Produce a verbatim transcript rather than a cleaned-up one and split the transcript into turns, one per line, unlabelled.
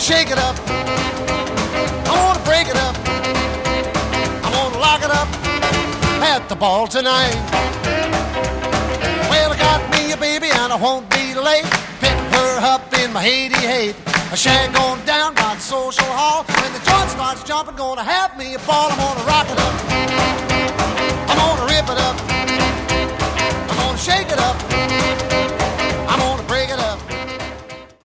shake it up. I wanna break it up. I wanna lock it up at the ball tonight. Well, I got me a baby and I won't be late. Pick her up in my eighty-eight. A shag going down by the social hall. When the joint starts jumping, gonna have me a ball. I'm gonna rock it up.